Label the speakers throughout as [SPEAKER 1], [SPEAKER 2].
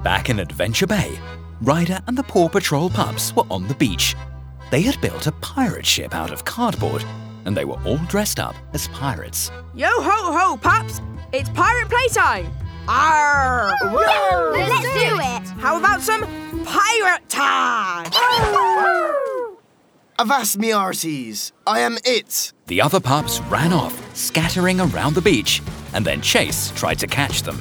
[SPEAKER 1] Back in Adventure Bay, Ryder and the Paw Patrol pups were on the beach. They had built a pirate ship out of cardboard, and they were all dressed up as pirates.
[SPEAKER 2] Yo-ho-ho, pups! It's pirate playtime! Arr!
[SPEAKER 3] Let's do it!
[SPEAKER 2] How about some pirate time?
[SPEAKER 4] Avast me arties, I am it.
[SPEAKER 1] The other pups ran off, scattering around the beach, and then Chase tried to catch them.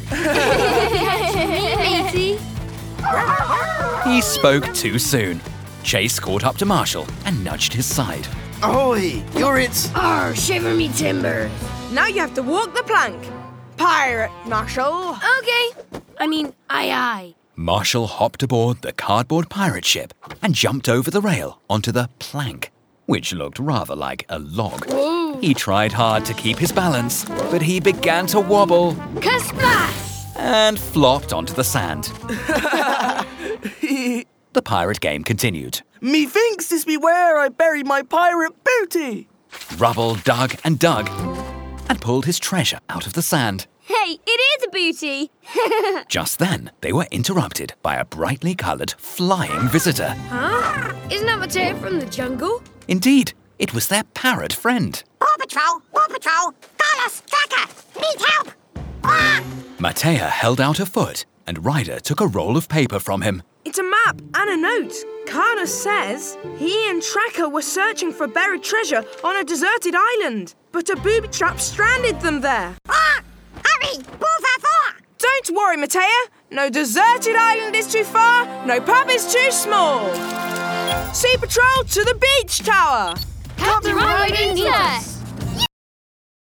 [SPEAKER 3] Matey.
[SPEAKER 1] He spoke too soon. Chase caught up to Marshall and nudged his side.
[SPEAKER 4] Ahoy, you're it.
[SPEAKER 3] Arr, shiver me timbers.
[SPEAKER 2] Now you have to walk the plank. Pirate, Marshall.
[SPEAKER 3] Okay. Aye.
[SPEAKER 1] Marshall hopped aboard the cardboard pirate ship and jumped over the rail onto the plank, which looked rather like a log.
[SPEAKER 3] Whoa.
[SPEAKER 1] He tried hard to keep his balance, but he began to wobble
[SPEAKER 3] Ka-splash!
[SPEAKER 1] and flopped onto the sand. The pirate game continued.
[SPEAKER 5] Methinks this be where I bury my pirate booty.
[SPEAKER 1] Rubble dug and pulled his treasure out of the sand.
[SPEAKER 3] Hey, it is a booty!
[SPEAKER 1] Just then, they were interrupted by a brightly coloured flying visitor.
[SPEAKER 3] Huh? Isn't that Mateo from the jungle?
[SPEAKER 1] Indeed, it was their parrot friend.
[SPEAKER 6] Paw Patrol! Carlos, Tracker! Need help!
[SPEAKER 1] Matea held out a foot, and Ryder took a roll of paper from him.
[SPEAKER 2] It's a map and a note. Carlos says he and Tracker were searching for buried treasure on a deserted island, but a booby trap stranded them there.
[SPEAKER 6] Hurry! Por favor!
[SPEAKER 2] Don't worry, Matea. No deserted island is too far, no pub is too small. Sea Patrol to the beach tower!
[SPEAKER 3] Captain Ryder,